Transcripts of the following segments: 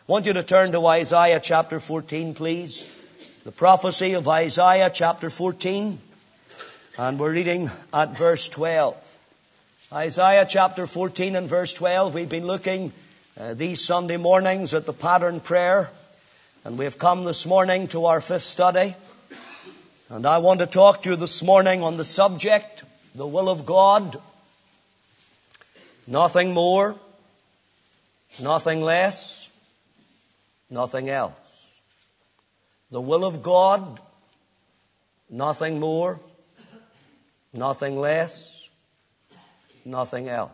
want you to turn to Isaiah chapter 14, please. The prophecy of Isaiah chapter 14. And we're reading at verse 12. Isaiah chapter 14 and verse 12. We've been looking these Sunday mornings at the pattern prayer. And we've come this morning to our fifth study. And I want to talk to you this morning on the subject, the will of God. Nothing more, nothing less, nothing else. The will of God, nothing more, nothing less, nothing else.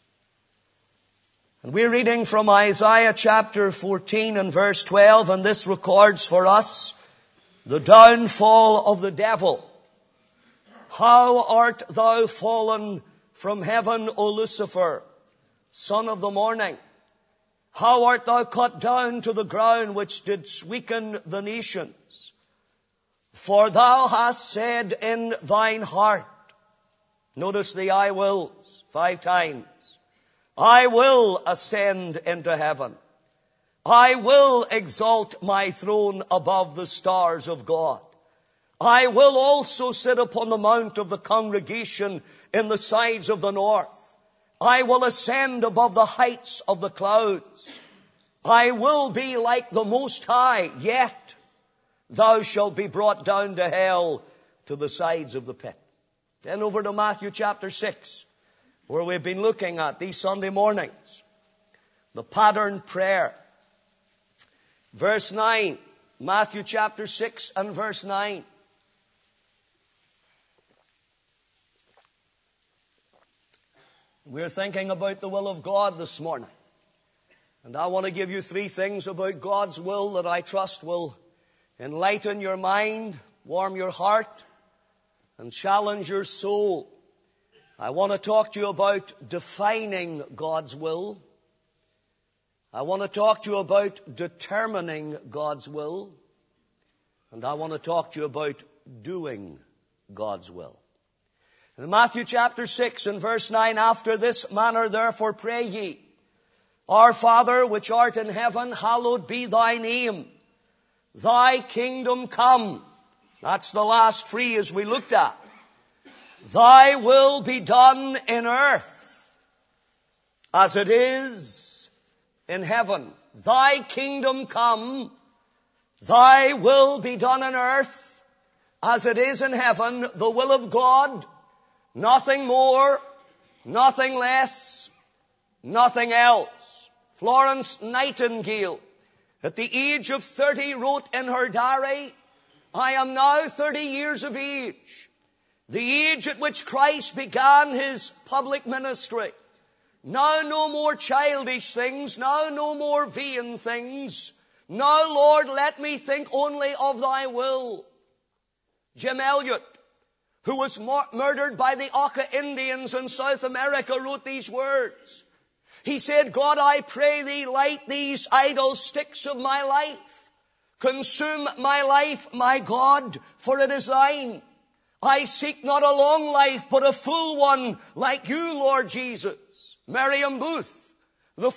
And we're reading from Isaiah chapter 14 and verse 12, and this records for us the downfall of the devil. How art thou fallen from heaven, O Lucifer, son of the morning? How art thou cut down to the ground, which didst weaken the nations? For thou hast said in thine heart, notice the I wills 5 times, I will ascend into heaven. I will exalt my throne above the stars of God. I will also sit upon the mount of the congregation in the sides of the north. I will ascend above the heights of the clouds. I will be like the Most High, yet thou shalt be brought down to hell, to the sides of the pit. Then over to Matthew chapter 6, where we've been looking at these Sunday mornings. The pattern prayer. Verse 9, Matthew chapter 6 and verse 9. We're thinking about the will of God this morning. And I want to give you 3 things about God's will that I trust will enlighten your mind, warm your heart, and challenge your soul. I want to talk to you about defining God's will. I want to talk to you about determining God's will. And I want to talk to you about doing God's will. In Matthew chapter 6 and verse 9, after this manner therefore pray ye, Our Father which art in heaven, hallowed be thy name. Thy kingdom come. That's the last phrase we looked at. Thy will be done in earth as it is in heaven. Thy kingdom come. Thy will be done in earth as it is in heaven. The will of God. Nothing more, nothing less, nothing else. Florence Nightingale, at the age of 30, wrote in her diary, I am now 30 years of age, the age at which Christ began his public ministry. Now no more childish things, now no more vain things. Now, Lord, let me think only of thy will. Jim Elliot, who was murdered by the Auca Indians in South America, wrote these words. He said, God, I pray thee, light these idle sticks of my life. Consume my life, my God, for it is thine. I seek not a long life, but a full one like you, Lord Jesus. Miriam Booth, the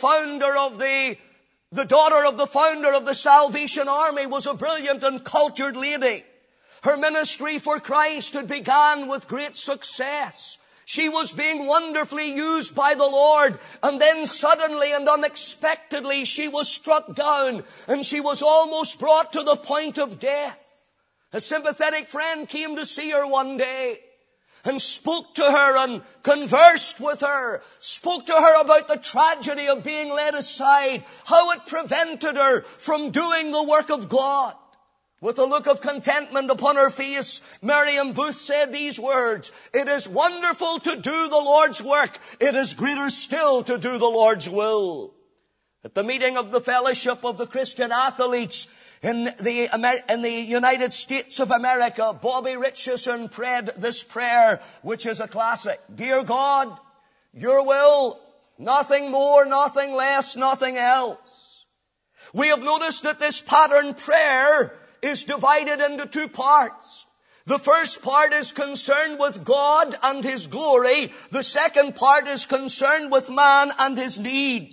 daughter of the founder of the Salvation Army, was a brilliant and cultured lady. Her ministry for Christ had begun with great success. She was being wonderfully used by the Lord, and then suddenly and unexpectedly she was struck down, and she was almost brought to the point of death. A sympathetic friend came to see her one day and spoke to her and conversed with her, spoke to her about the tragedy of being led aside, how it prevented her from doing the work of God. With a look of contentment upon her face, Miriam Booth said these words, it is wonderful to do the Lord's work. It is greater still to do the Lord's will. At the meeting of the Fellowship of the Christian Athletes in the United States of America, Bobby Richardson prayed this prayer, which is a classic. Dear God, your will, nothing more, nothing less, nothing else. We have noticed that this pattern prayer is divided into 2 parts. The first part is concerned with God and his glory. The second part is concerned with man and his needs.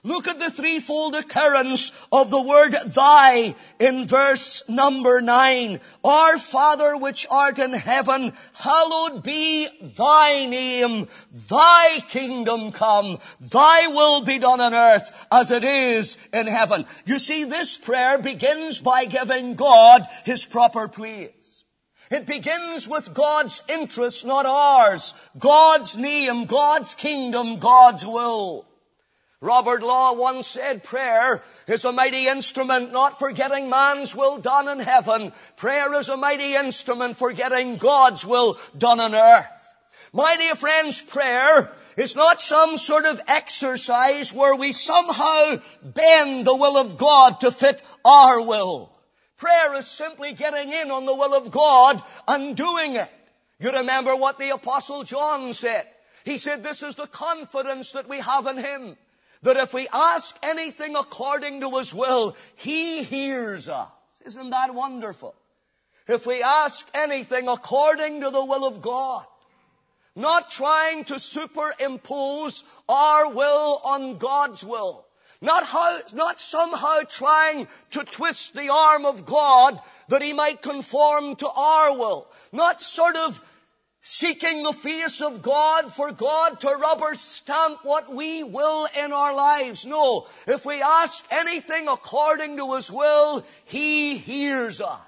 Look at the threefold occurrence of the word thy in verse number 9. Our Father which art in heaven, hallowed be thy name. Thy kingdom come. Thy will be done on earth as it is in heaven. You see, this prayer begins by giving God his proper place. It begins with God's interest, not ours. God's name, God's kingdom, God's will. Robert Law once said, prayer is a mighty instrument not for getting man's will done in heaven. Prayer is a mighty instrument for getting God's will done on earth. My dear friends, prayer is not some sort of exercise where we somehow bend the will of God to fit our will. Prayer is simply getting in on the will of God and doing it. You remember what the Apostle John said. He said, this is the confidence that we have in him, that if we ask anything according to his will, he hears us. Isn't that wonderful? If we ask anything according to the will of God, not trying to superimpose our will on God's will, not somehow trying to twist the arm of God that he might conform to our will, not sort of seeking the face of God for God to rubber stamp what we will in our lives. No, if we ask anything according to his will, he hears us.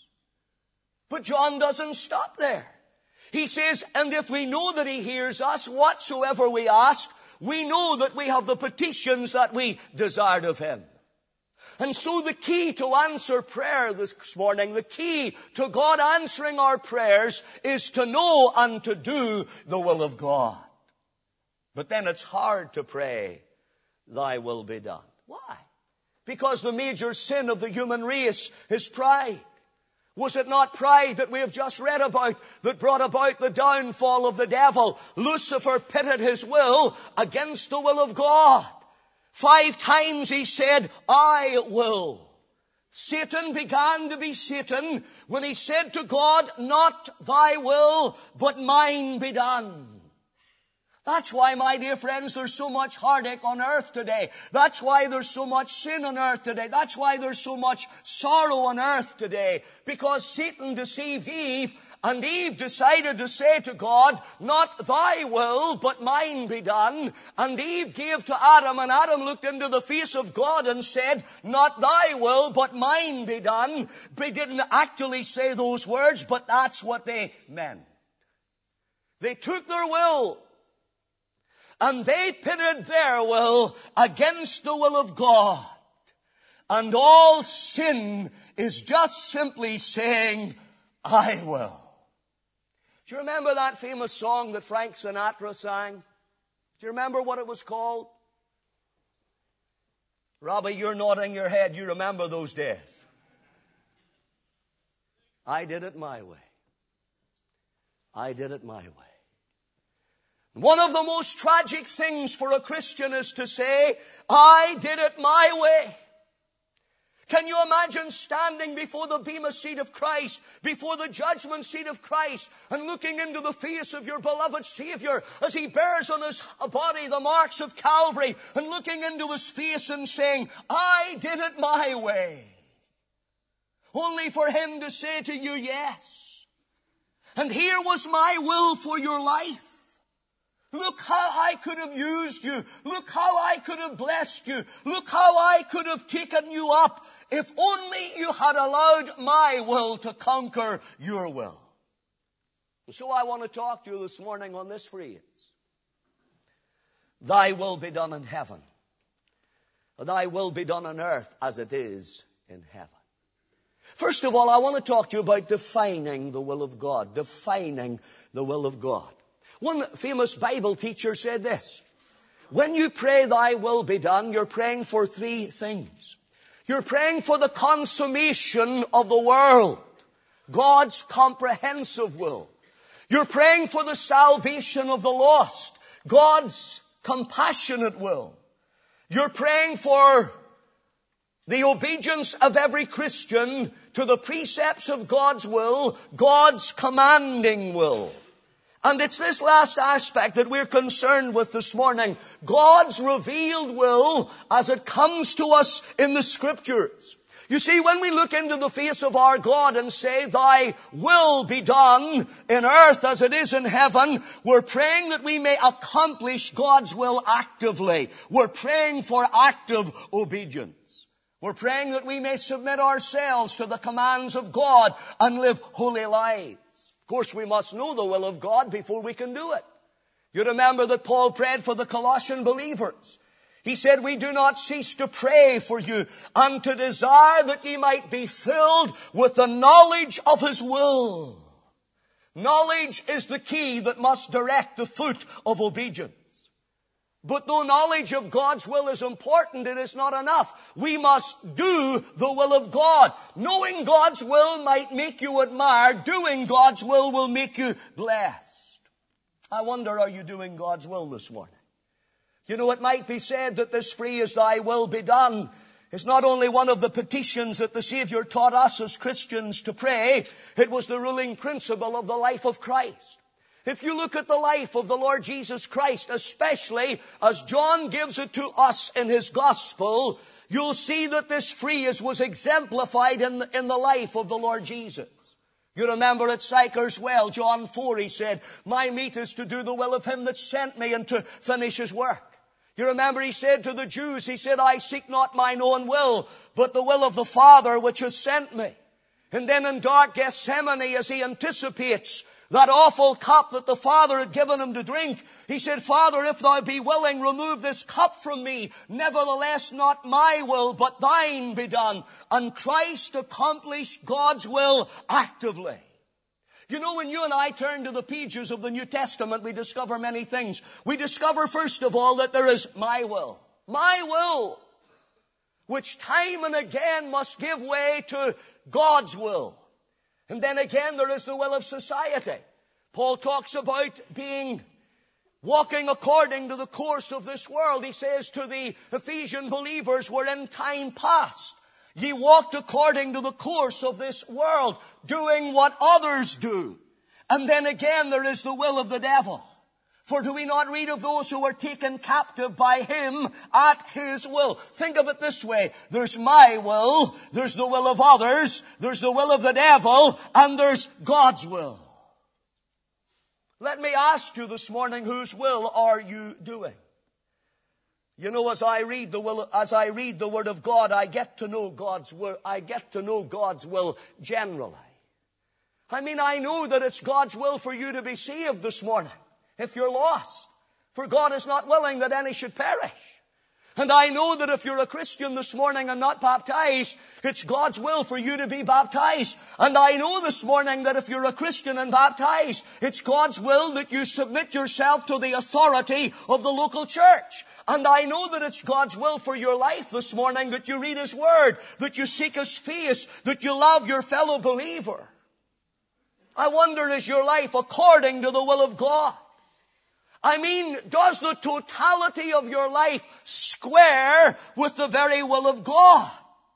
But John doesn't stop there. He says, and if we know that he hears us, whatsoever we ask, we know that we have the petitions that we desired of him. And so the key to answer prayer this morning, the key to God answering our prayers is to know and to do the will of God. But then it's hard to pray, thy will be done. Why? Because the major sin of the human race is pride. Was it not pride that we have just read about that brought about the downfall of the devil? Lucifer pitted his will against the will of God. 5 times he said, I will. Satan began to be Satan when he said to God, not thy will, but mine be done. That's why, my dear friends, there's so much heartache on earth today. That's why there's so much sin on earth today. That's why there's so much sorrow on earth today. Because Satan deceived Eve, and Eve decided to say to God, not thy will, but mine be done. And Eve gave to Adam, and Adam looked into the face of God and said, not thy will, but mine be done. They didn't actually say those words, but that's what they meant. They took their will, and they pitted their will against the will of God. And all sin is just simply saying, I will. Do you remember that famous song that Frank Sinatra sang? Do you remember what it was called? Robbie, you're nodding your head. You remember those days. I did it my way. I did it my way. One of the most tragic things for a Christian is to say, I did it my way. Can you imagine standing before the bema seat of Christ, before the judgment seat of Christ, and looking into the face of your beloved Savior as he bears on his body the marks of Calvary, and looking into his face and saying, I did it my way. Only for him to say to you, yes. And here was my will for your life. Look how I could have used you. Look how I could have blessed you. Look how I could have taken you up if only you had allowed my will to conquer your will. And so I want to talk to you this morning on this phrase. Thy will be done in heaven. Thy will be done on earth as it is in heaven. First of all, I want to talk to you about defining the will of God. Defining the will of God. One famous Bible teacher said this. When you pray thy will be done, you're praying for 3 things. You're praying for the consummation of the world. God's comprehensive will. You're praying for the salvation of the lost. God's compassionate will. You're praying for the obedience of every Christian to the precepts of God's will, God's commanding will. And it's this last aspect that we're concerned with this morning. God's revealed will as it comes to us in the Scriptures. You see, when we look into the face of our God and say, Thy will be done in earth as it is in heaven, we're praying that we may accomplish God's will actively. We're praying for active obedience. We're praying that we may submit ourselves to the commands of God and live holy lives. Of course, we must know the will of God before we can do it. You remember that Paul prayed for the Colossian believers. He said, we do not cease to pray for you and to desire that ye might be filled with the knowledge of His will. Knowledge is the key that must direct the foot of obedience. But though knowledge of God's will is important, it is not enough. We must do the will of God. Knowing God's will might make you admired. Doing God's will make you blessed. I wonder, are you doing God's will this morning? You know, it might be said that this phrase, Thy will be done, is not only one of the petitions that the Savior taught us as Christians to pray, it was the ruling principle of the life of Christ. If you look at the life of the Lord Jesus Christ, especially as John gives it to us in his gospel, you'll see that this phrase was exemplified in the life of the Lord Jesus. You remember at Sychar's Well, John 4, he said, My meat is to do the will of Him that sent me and to finish His work. You remember he said to the Jews, he said, I seek not mine own will, but the will of the Father which has sent me. And then in dark Gethsemane, as he anticipates that awful cup that the Father had given him to drink, he said, Father, if thou be willing, remove this cup from me. Nevertheless, not my will, but thine be done. And Christ accomplished God's will actively. You know, when you and I turn to the pages of the New Testament, we discover many things. We discover, first of all, that there is my will, which time and again must give way to God's will. And then again, there is the will of society. Paul talks about walking according to the course of this world. He says to the Ephesian believers, we're in time past. Ye walked according to the course of this world, doing what others do. And then again, there is the will of the devil. For do we not read of those who were taken captive by him at his will? Think of it this way. There's my will, there's the will of others, there's the will of the devil, and there's God's will. Let me ask you this morning, whose will are you doing? You know, as I read the Word of God, I get to know God's will. I get to know God's will generally. I mean, I know that it's God's will for you to be saved this morning, if you're lost. For God is not willing that any should perish. And I know that if you're a Christian this morning and not baptized, it's God's will for you to be baptized. And I know this morning that if you're a Christian and baptized, it's God's will that you submit yourself to the authority of the local church. And I know that it's God's will for your life this morning that you read His Word, that you seek His face, that you love your fellow believer. I wonder, is your life according to the will of God? I mean, does the totality of your life square with the very will of God?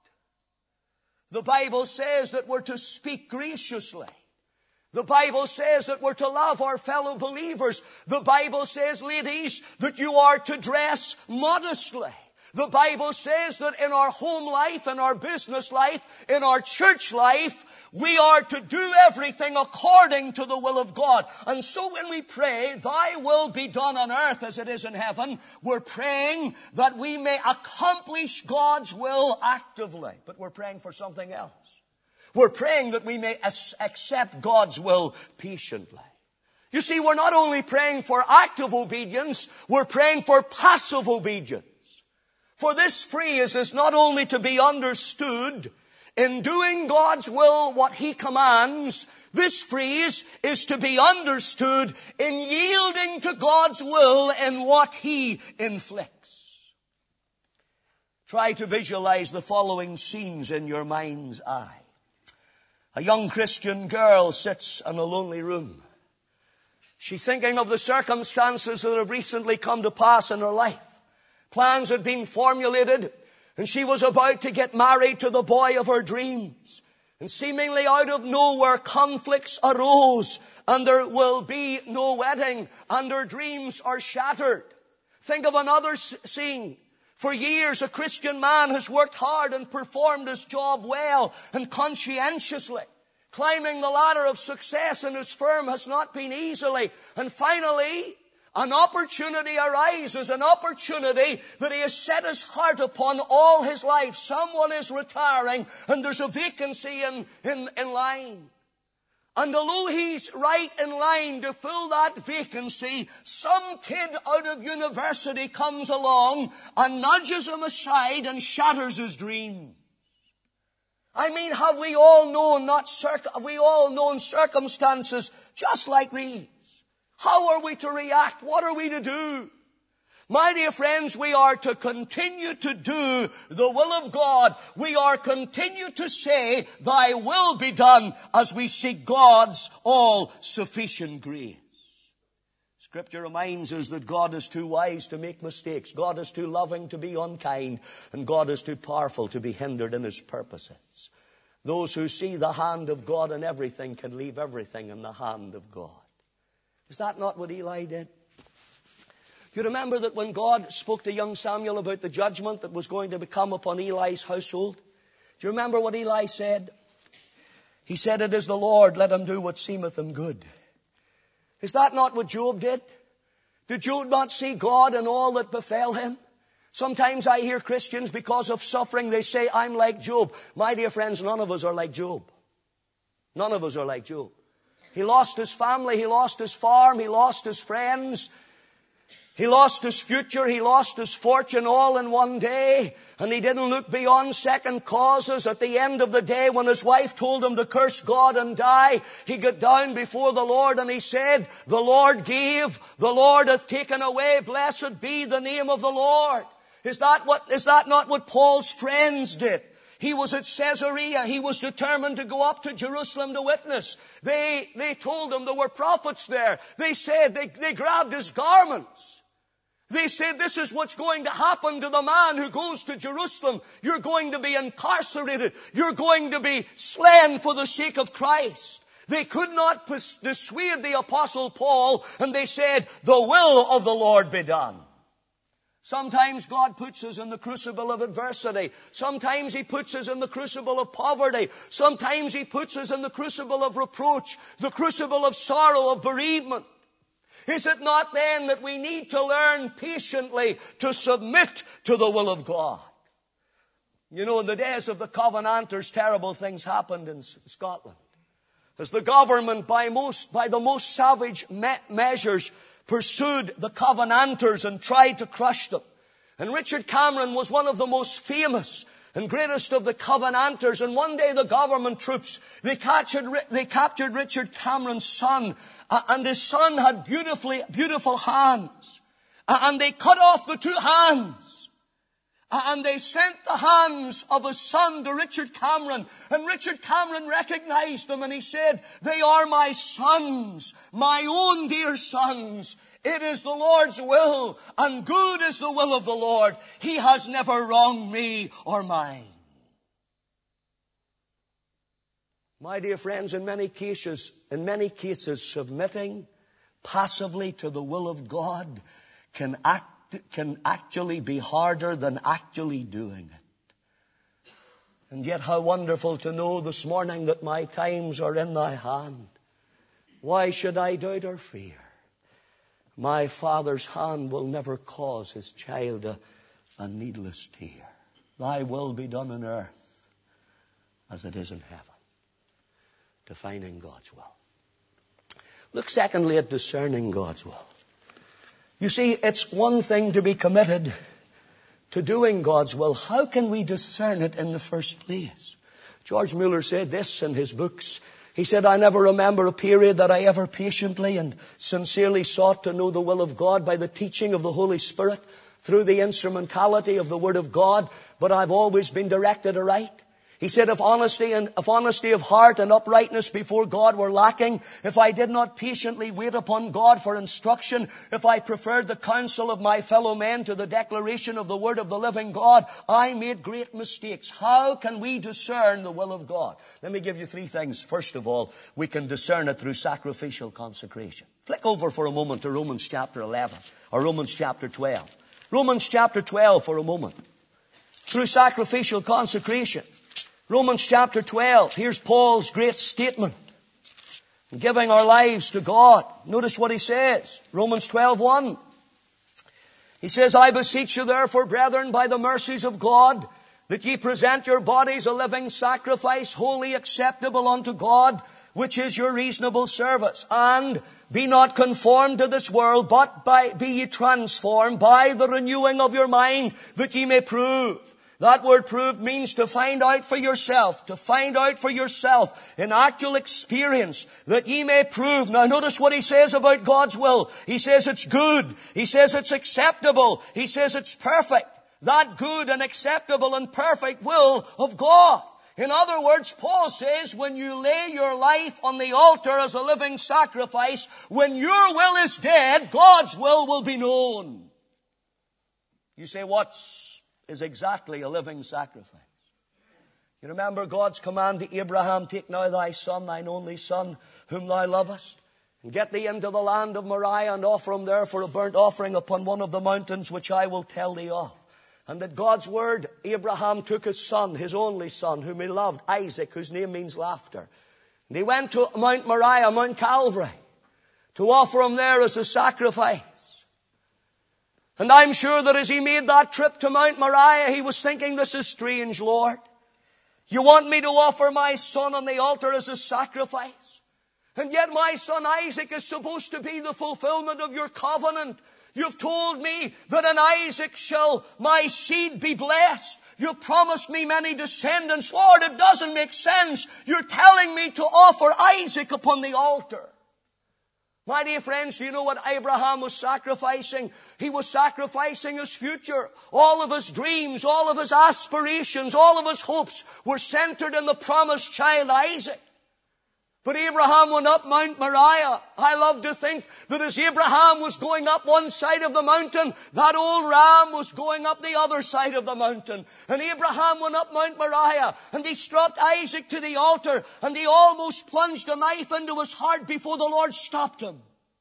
The Bible says that we're to speak graciously. The Bible says that we're to love our fellow believers. The Bible says, ladies, that you are to dress modestly. The Bible says that in our home life, in our business life, in our church life, we are to do everything according to the will of God. And so when we pray, Thy will be done on earth as it is in heaven, we're praying that we may accomplish God's will actively. But we're praying for something else. We're praying that we may accept God's will patiently. You see, we're not only praying for active obedience, we're praying for passive obedience. For this phrase is not only to be understood in doing God's will what He commands, this phrase is to be understood in yielding to God's will in what He inflicts. Try to visualize the following scenes in your mind's eye. A young Christian girl sits in a lonely room. She's thinking of the circumstances that have recently come to pass in her life. Plans had been formulated, and she was about to get married to the boy of her dreams. And seemingly out of nowhere, conflicts arose, and there will be no wedding, and their dreams are shattered. Think of another scene. For years, a Christian man has worked hard and performed his job well and conscientiously. Climbing the ladder of success in his firm has not been easily. And finally, an opportunity arises, an opportunity that he has set his heart upon all his life. Someone is retiring and there's a vacancy in line. And although he's right in line to fill that vacancy, some kid out of university comes along and nudges him aside and shatters his dream. I mean, have we all known circumstances just like these? How are we to react? What are we to do? My dear friends, we are to continue to do the will of God. We are continue to say, Thy will be done, as we seek God's all-sufficient grace. Scripture reminds us that God is too wise to make mistakes. God is too loving to be unkind. And God is too powerful to be hindered in His purposes. Those who see the hand of God in everything can leave everything in the hand of God. Is that not what Eli did? You remember that when God spoke to young Samuel about the judgment that was going to come upon Eli's household? Do you remember what Eli said? He said, It is the Lord, let him do what seemeth him good. Is that not what Job did? Did Job not see God in all that befell him? Sometimes I hear Christians, because of suffering, they say, I'm like Job. My dear friends, none of us are like Job. None of us are like Job. He lost his family, he lost his farm, he lost his friends, he lost his future, he lost his fortune all in one day. And he didn't look beyond second causes. At the end of the day, when his wife told him to curse God and die, he got down before the Lord and he said, The Lord gave, the Lord hath taken away, blessed be the name of the Lord. Is that not what Paul's friends did? He was at Caesarea. He was determined to go up to Jerusalem to witness. They told him there were prophets there. They said, they grabbed his garments. They said, this is what's going to happen to the man who goes to Jerusalem. You're going to be incarcerated. You're going to be slain for the sake of Christ. They could not dissuade the Apostle Paul, and they said, the will of the Lord be done. Sometimes God puts us in the crucible of adversity. Sometimes He puts us in the crucible of poverty. Sometimes He puts us in the crucible of reproach, the crucible of sorrow, of bereavement. Is it not then that we need to learn patiently to submit to the will of God? You know, in the days of the Covenanters, terrible things happened in Scotland. As the government, by the most savage measures, pursued the Covenanters and tried to crush them. And Richard Cameron was one of the most famous and greatest of the Covenanters. And one day the government troops, they captured Richard Cameron's son. And his son had beautiful hands. And they cut off the two hands. And they sent the hands of his son to Richard Cameron. And Richard Cameron recognized them and he said, they are my sons, my own dear sons. It is the Lord's will, and good is the will of the Lord. He has never wronged me or mine. My dear friends, in many cases, submitting passively to the will of God can actually be harder than actually doing it. And yet how wonderful to know this morning that my times are in Thy hand. Why should I doubt or fear? My Father's hand will never cause His child a needless tear. Thy will be done on earth as it is in heaven. Defining God's will. Look secondly at discerning God's will. You see, it's one thing to be committed to doing God's will. How can we discern it in the first place? George Mueller said this in his books. He said, I never remember a period that I ever patiently and sincerely sought to know the will of God by the teaching of the Holy Spirit through the instrumentality of the Word of God, but I've always been directed aright. He said, if honesty of heart and uprightness before God were lacking, if I did not patiently wait upon God for instruction, if I preferred the counsel of my fellow men to the declaration of the word of the living God, I made great mistakes. How can we discern the will of God? Let me give you three things. First of all, we can discern it through sacrificial consecration. Flick over for a moment to Romans chapter 11 or Romans chapter 12. Romans chapter 12 for a moment. Through sacrificial consecration. Romans chapter 12, here's Paul's great statement. Giving our lives to God. Notice what he says. Romans 12:1. He says, I beseech you therefore, brethren, by the mercies of God, that ye present your bodies a living sacrifice, wholly acceptable unto God, which is your reasonable service. And be not conformed to this world, but be ye transformed by the renewing of your mind, that ye may prove. That word prove means to find out for yourself, in actual experience, that ye may prove. Now notice what he says about God's will. He says it's good. He says it's acceptable. He says it's perfect. That good and acceptable and perfect will of God. In other words, Paul says, when you lay your life on the altar as a living sacrifice, when your will is dead, God's will be known. You say, is exactly a living sacrifice? You remember God's command to Abraham, take now thy son, thine only son, whom thou lovest, and get thee into the land of Moriah and offer him there for a burnt offering upon one of the mountains which I will tell thee of. And at God's word, Abraham took his son, his only son, whom he loved, Isaac, whose name means laughter. And he went to Mount Moriah, Mount Calvary, to offer him there as a sacrifice. And I'm sure that as he made that trip to Mount Moriah, he was thinking, this is strange, Lord. You want me to offer my son on the altar as a sacrifice? And yet my son Isaac is supposed to be the fulfillment of your covenant. You've told me that in Isaac shall my seed be blessed. You've promised me many descendants. Lord, it doesn't make sense. You're telling me to offer Isaac upon the altar. My dear friends, do you know what Abraham was sacrificing? He was sacrificing his future. All of his dreams, all of his aspirations, all of his hopes were centered in the promised child Isaac. But Abraham went up Mount Moriah. I love to think that as Abraham was going up one side of the mountain, that old ram was going up the other side of the mountain. And Abraham went up Mount Moriah, and he strapped Isaac to the altar, and he almost plunged a knife into his heart before the Lord stopped him.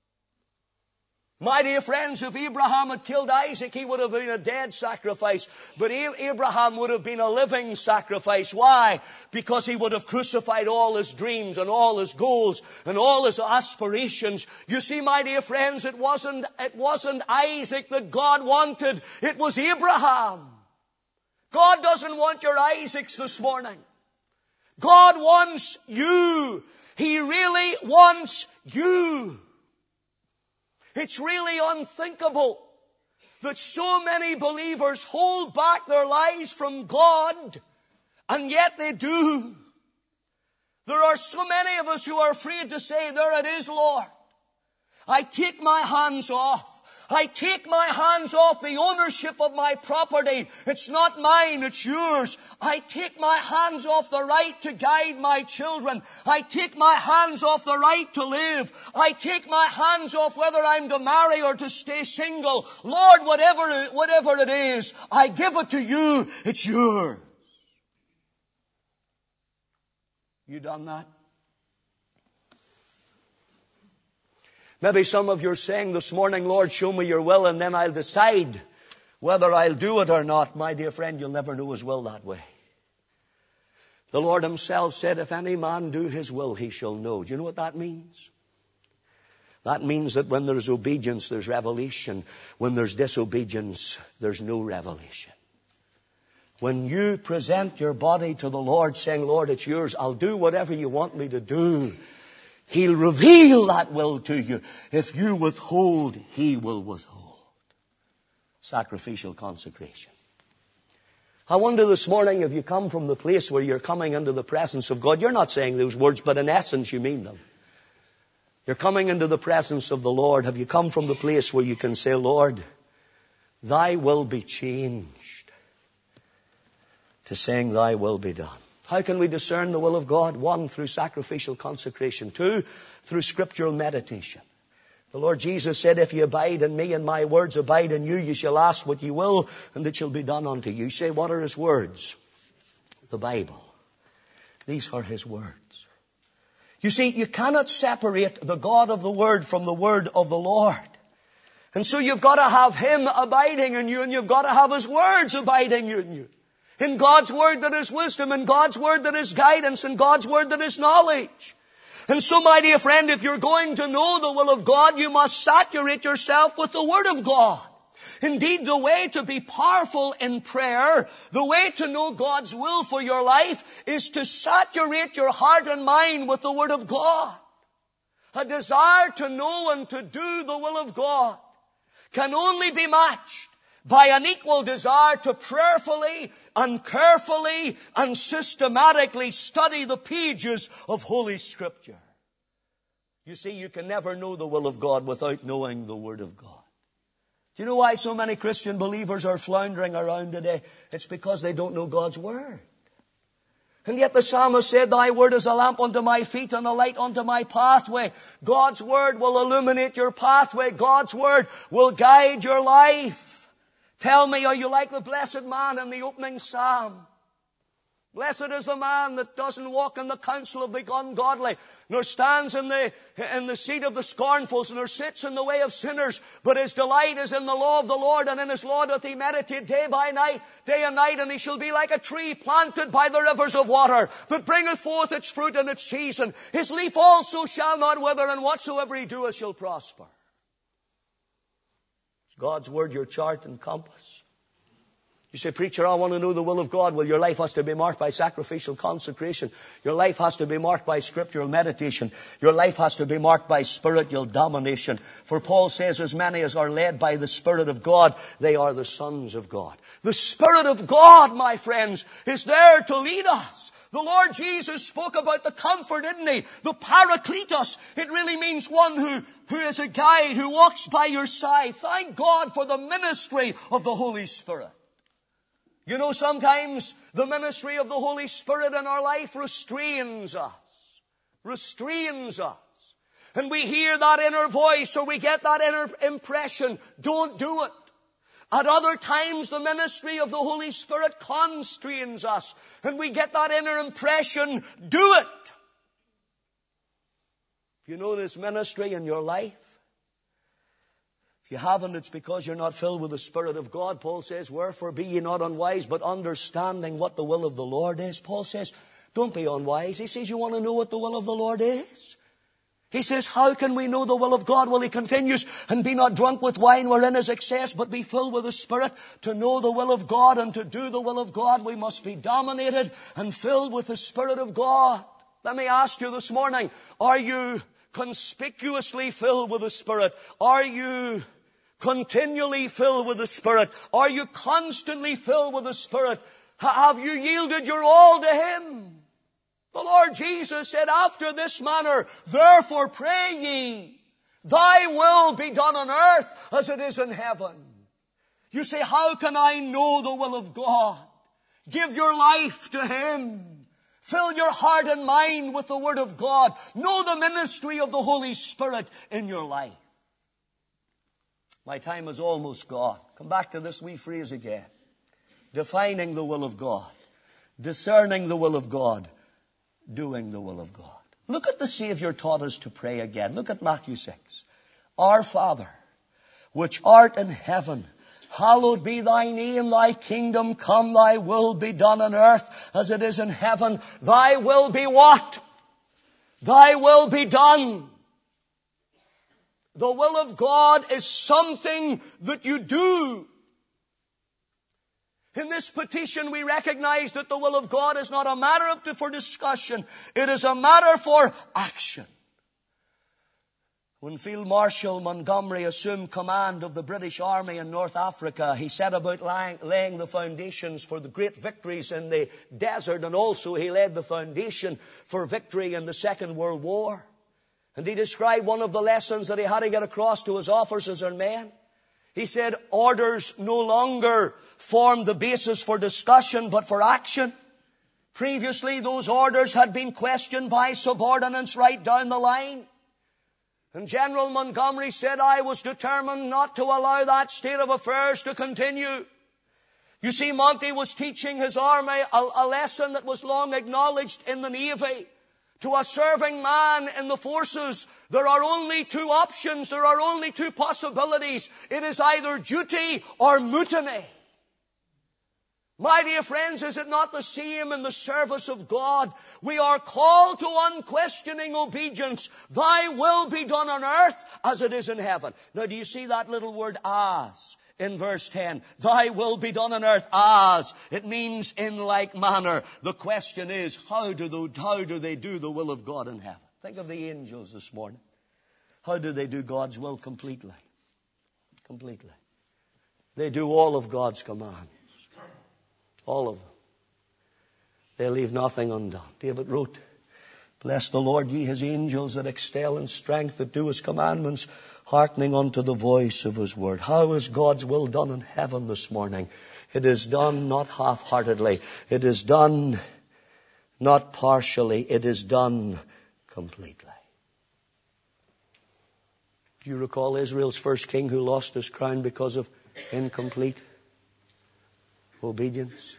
My dear friends, if Abraham had killed Isaac, he would have been a dead sacrifice. But Abraham would have been a living sacrifice. Why? Because he would have crucified all his dreams and all his goals and all his aspirations. You see, my dear friends, it wasn't Isaac that God wanted. It was Abraham. God doesn't want your Isaacs this morning. God wants you. He really wants you. It's really unthinkable that so many believers hold back their lives from God, and yet they do. There are so many of us who are afraid to say, there it is, Lord. I take my hands off. I take my hands off the ownership of my property. It's not mine, it's yours. I take my hands off the right to guide my children. I take my hands off the right to live. I take my hands off whether I'm to marry or to stay single. Lord, whatever it is, I give it to you. It's yours. You done that? Maybe some of you are saying this morning, Lord, show me your will and then I'll decide whether I'll do it or not. My dear friend, you'll never know his will that way. The Lord himself said, if any man do his will, he shall know. Do you know what that means? That means that when there's obedience, there's revelation. When there's disobedience, there's no revelation. When you present your body to the Lord saying, Lord, it's yours, I'll do whatever you want me to do, He'll reveal that will to you. If you withhold, He will withhold. Sacrificial consecration. I wonder this morning if you come from the place where you're coming into the presence of God. You're not saying those words, but in essence you mean them. You're coming into the presence of the Lord. Have you come from the place where you can say, Lord, Thy will be changed to saying Thy will be done? How can we discern the will of God? 1, through sacrificial consecration. 2, through scriptural meditation. The Lord Jesus said, if you abide in me and my words abide in you, you shall ask what you will, and it shall be done unto you. You say, what are his words? The Bible. These are his words. You see, you cannot separate the God of the Word from the Word of the Lord. And so you've got to have him abiding in you, and you've got to have his words abiding in you. In God's Word there is wisdom, in God's Word there is guidance, in God's Word there is knowledge. And so, my dear friend, if you're going to know the will of God, you must saturate yourself with the Word of God. Indeed, the way to be powerful in prayer, the way to know God's will for your life, is to saturate your heart and mind with the Word of God. A desire to know and to do the will of God can only be matched by an equal desire to prayerfully and carefully and systematically study the pages of Holy Scripture. You see, you can never know the will of God without knowing the Word of God. Do you know why so many Christian believers are floundering around today? It's because they don't know God's Word. And yet the psalmist said, thy word is a lamp unto my feet and a light unto my pathway. God's Word will illuminate your pathway. God's Word will guide your life. Tell me, are you like the blessed man in the opening psalm? Blessed is the man that doesn't walk in the counsel of the ungodly, nor stands in the seat of the scornful, nor sits in the way of sinners, but his delight is in the law of the Lord, and in his law doth he meditate day and night, and he shall be like a tree planted by the rivers of water, that bringeth forth its fruit in its season. His leaf also shall not wither, and whatsoever he doeth shall prosper. Is God's Word your chart and compass? You say, preacher, I want to know the will of God. Well, your life has to be marked by sacrificial consecration. Your life has to be marked by scriptural meditation. Your life has to be marked by spiritual domination. For Paul says, as many as are led by the Spirit of God, they are the sons of God. The Spirit of God, my friends, is there to lead us. The Lord Jesus spoke about the comfort, didn't he? The Paracletos. It really means one who is a guide, who walks by your side. Thank God for the ministry of the Holy Spirit. You know, sometimes the ministry of the Holy Spirit in our life restrains us. Restrains us. And we hear that inner voice, or we get that inner impression, don't do it. At other times, the ministry of the Holy Spirit constrains us, and we get that inner impression, do it. If you know this ministry in your life, if you haven't, it's because you're not filled with the Spirit of God. Paul says, wherefore be ye not unwise, but understanding what the will of the Lord is. Paul says, don't be unwise. He says, you want to know what the will of the Lord is? He says, how can we know the will of God? Well, he continues, and be not drunk with wine wherein is excess, but be filled with the Spirit. To know the will of God and to do the will of God, we must be dominated and filled with the Spirit of God. Let me ask you this morning, are you conspicuously filled with the Spirit? Are you continually filled with the Spirit? Are you constantly filled with the Spirit? Have you yielded your all to Him? The Lord Jesus said, after this manner, therefore pray ye, thy will be done on earth as it is in heaven. You say, how can I know the will of God? Give your life to Him. Fill your heart and mind with the Word of God. Know the ministry of the Holy Spirit in your life. My time is almost gone. Come back to this wee phrase again. Defining the will of God. Discerning the will of God. Doing the will of God. Look at the Savior taught us to pray again. Look at Matthew 6. Our Father, which art in heaven, hallowed be thy name, thy kingdom come, thy will be done on earth as it is in heaven. Thy will be what? Thy will be done. The will of God is something that you do. In this petition, we recognize that the will of God is not a matter for discussion. It is a matter for action. When Field Marshal Montgomery assumed command of the British Army in North Africa, he set about laying the foundations for the great victories in the desert, and also he laid the foundation for victory in the Second World War. And he described one of the lessons that he had to get across to his officers and men. He said, orders no longer form the basis for discussion, but for action. Previously, those orders had been questioned by subordinates right down the line. And General Montgomery said, I was determined not to allow that state of affairs to continue. You see, Monty was teaching his army a lesson that was long acknowledged in the Navy. To a serving man in the forces, there are only two options, there are only two possibilities. It is either duty or mutiny. My dear friends, is it not the same in the service of God? We are called to unquestioning obedience. Thy will be done on earth as it is in heaven. Now, do you see that little word as in verse 10? Thy will be done on earth as. It means in like manner. The question is, how do they do the will of God in heaven? Think of the angels this morning. How do they do God's will completely? Completely. They do all of God's commands. All of them. They leave nothing undone. David wrote, bless the Lord, ye his angels that excel in strength, that do his commandments, hearkening unto the voice of his word. How is God's will done in heaven this morning? It is done not half-heartedly. It is done not partially. It is done completely. Do you recall Israel's first king who lost his crown because of incomplete obedience?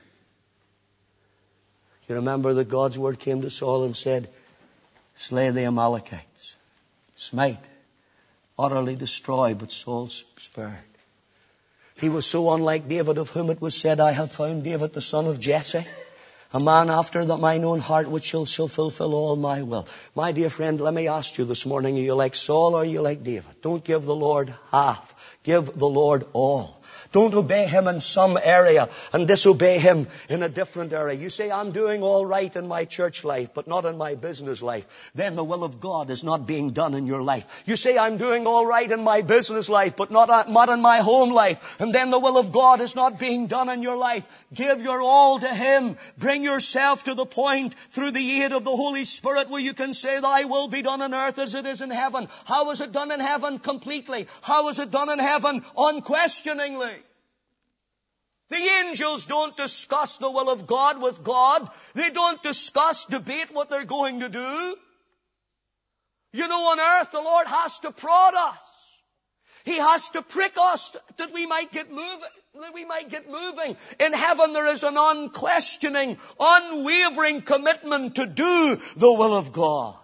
You remember that God's word came to Saul and said, slay the Amalekites, smite, utterly destroy, but Saul spared. He was so unlike David, of whom it was said, I have found David the son of Jesse, a man after mine own heart, which shall fulfill all my will. My dear friend, let me ask you this morning, are you like Saul or are you like David? Don't give the Lord half. Give the Lord all. Don't obey him in some area and disobey him in a different area. You say, I'm doing all right in my church life, but not in my business life. Then the will of God is not being done in your life. You say, I'm doing all right in my business life, but not in my home life. And then the will of God is not being done in your life. Give your all to him. Bring yourself to the point through the aid of the Holy Spirit where you can say, thy will be done on earth as it is in heaven. How is it done in heaven? Completely. How is it done in heaven? Unquestioningly. The angels don't discuss the will of God with God. They don't debate what they're going to do. You know, on earth, the Lord has to prod us. He has to prick us that we might get moving. In heaven, there is an unquestioning, unwavering commitment to do the will of God.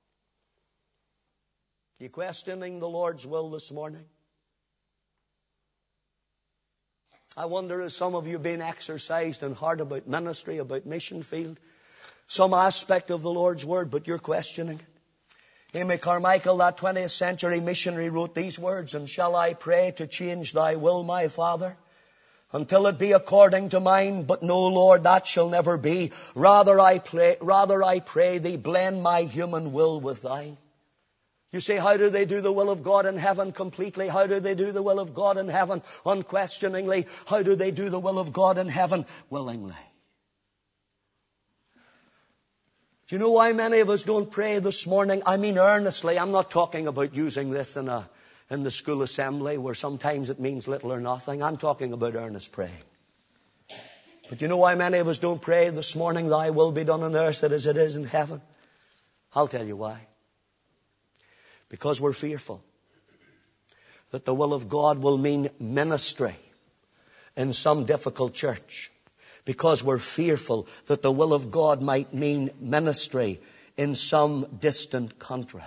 Are you questioning the Lord's will this morning? I wonder, has some of you been exercised in heart about ministry, about mission field, some aspect of the Lord's Word, but you're questioning it? Amy Carmichael, that 20th century missionary, wrote these words, and shall I pray to change thy will, my Father, until it be according to mine? But no, Lord, that shall never be. Rather I pray thee, blend my human will with thine. You say, how do they do the will of God in heaven? Completely. How do they do the will of God in heaven? Unquestioningly. How do they do the will of God in heaven? Willingly. Do you know why many of us don't pray this morning? I mean earnestly. I'm not talking about using this in the school assembly where sometimes it means little or nothing. I'm talking about earnest praying. But you know why many of us don't pray this morning, thy will be done on earth as it is in heaven? I'll tell you why. Because we're fearful that the will of God will mean ministry in some difficult church. Because we're fearful that the will of God might mean ministry in some distant country.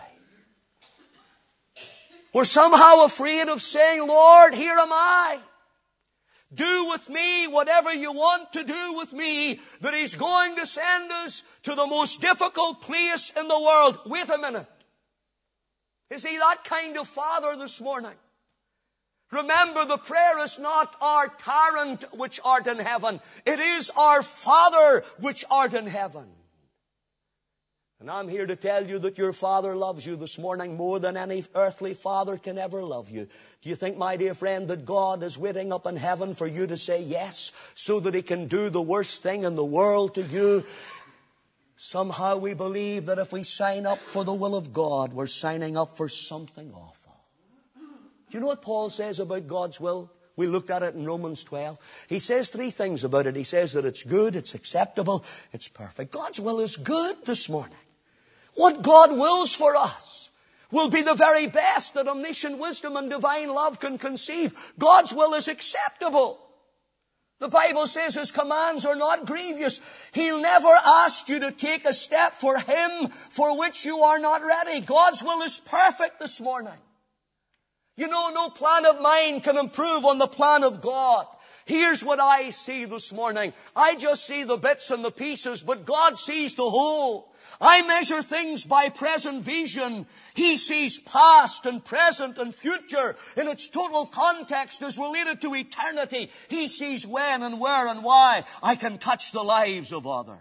We're somehow afraid of saying, Lord, here am I. Do with me whatever you want to do with me. That He's going to send us to the most difficult place in the world. Wait a minute. Is He that kind of Father this morning? Remember, the prayer is not our tyrant which art in heaven. It is our Father which art in heaven. And I'm here to tell you that your Father loves you this morning more than any earthly father can ever love you. Do you think, my dear friend, that God is waiting up in heaven for you to say yes, so that He can do the worst thing in the world to you? Somehow we believe that if we sign up for the will of God, we're signing up for something awful. Do you know what Paul says about God's will? We looked at it in Romans 12. He says three things about it. He says that it's good, it's acceptable, it's perfect. God's will is good this morning. What God wills for us will be the very best that omniscient wisdom and divine love can conceive. God's will is acceptable. The Bible says His commands are not grievous. He'll never ask you to take a step for Him for which you are not ready. God's will is perfect this morning. You know, no plan of mine can improve on the plan of God. Here's what I see this morning. I just see the bits and the pieces, but God sees the whole. I measure things by present vision. He sees past and present and future in its total context as related to eternity. He sees when and where and why I can touch the lives of others.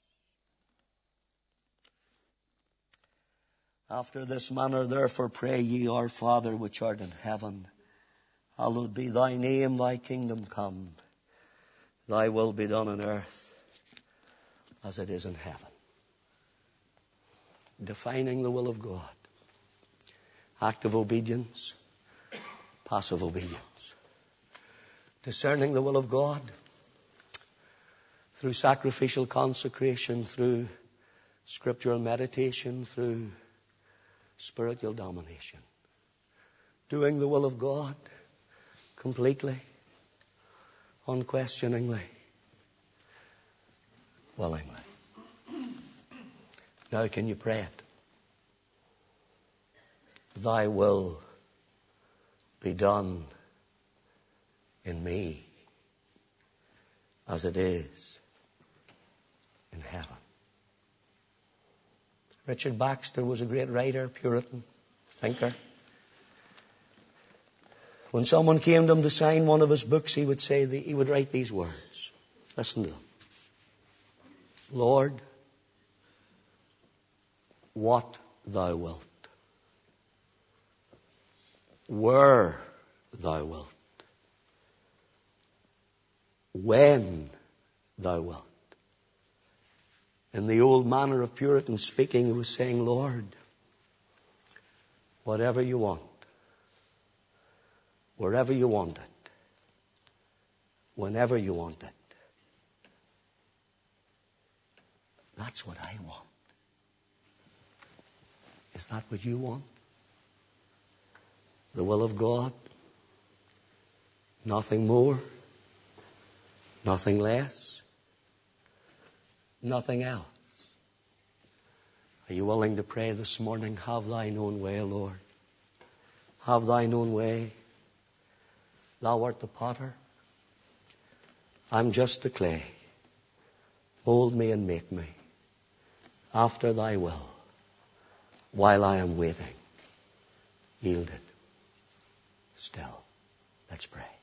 After this manner, therefore, pray ye, Our Father which art in heaven, hallowed be thy name, thy kingdom come. Thy will be done on earth as it is in heaven. Defining the will of God. Active obedience, passive obedience. Discerning the will of God through sacrificial consecration, through scriptural meditation, through spiritual domination. Doing the will of God completely, unquestioningly, willingly. Now can you pray it? Thy will be done in me as it is in heaven. Richard Baxter was a great writer, Puritan, thinker. When someone came to him to sign one of his books, he would write these words. Listen to them. Lord, what thou wilt, where thou wilt, when thou wilt. In the old manner of Puritan speaking, he was saying, Lord, whatever you want, wherever you want it, whenever you want it, that's what I want. Is that what you want? The will of God? Nothing more? Nothing less? Nothing else? Are you willing to pray this morning? Have thine own way, Lord. Have thine own way. Thou art the potter. I'm just the clay. Mold me and make me after thy will. While I am waiting, yielded, still. Let's pray.